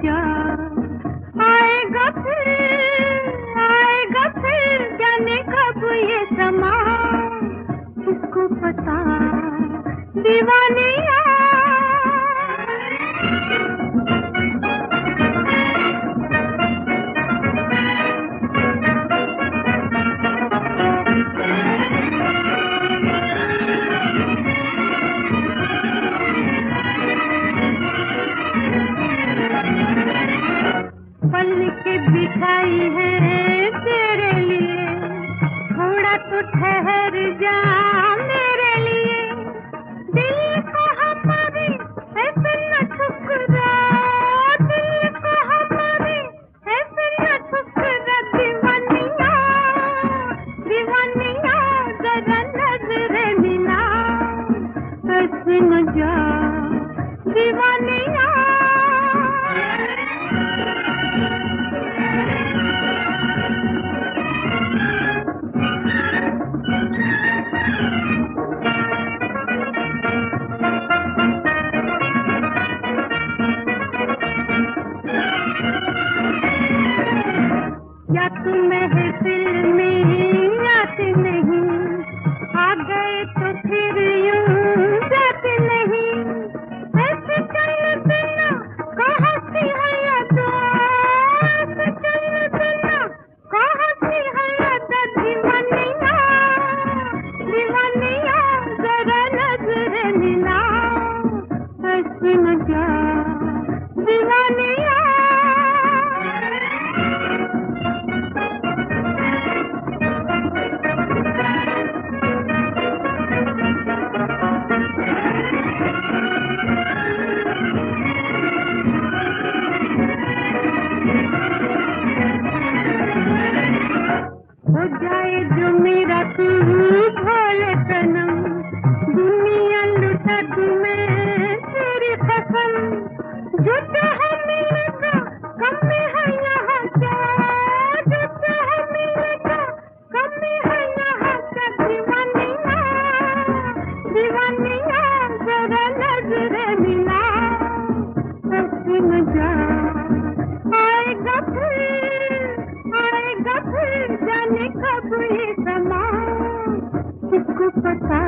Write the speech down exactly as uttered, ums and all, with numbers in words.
जा, आएगा फिर, आएगा फिर, जाने कब ये समा, किसको पता दीवानिया। पल के बिठाई है तेरे लिए, थोड़ा तो ठहर जा मेरे लिए, दिल कहाँ पावे ऐसे न ठुकरा, दिल कहाँ पावे ऐसे न ठुकरा, दीवानिया दीवानिया जरा नजर मिला, ऐसे न जा दीवानिया। या तुम महफिल में आते नहीं, आ गए तो फिर यूं जाते नहीं, ऐसे चलते ना कहाँ सी है यादा, ऐसे चलते ना कहाँ सी है यादा, दीवानिया दीवानिया जरा नजर मिला, ऐसे न जा दीवानिया। हो जाए जो मेरा तू भोले सनम, दुनिया लुटा तुम्हें तेरी कसम, जो चाहे मिलेगा कमी है यहाँ क्या, जो चाहे मिलेगा कमी है यहाँ क्या, दीवानिया दीवानिया जरा नजर मिला, ऐसे न जा, आएगा फिर, आएगा फिर, जाने कब ये समा, किसको पता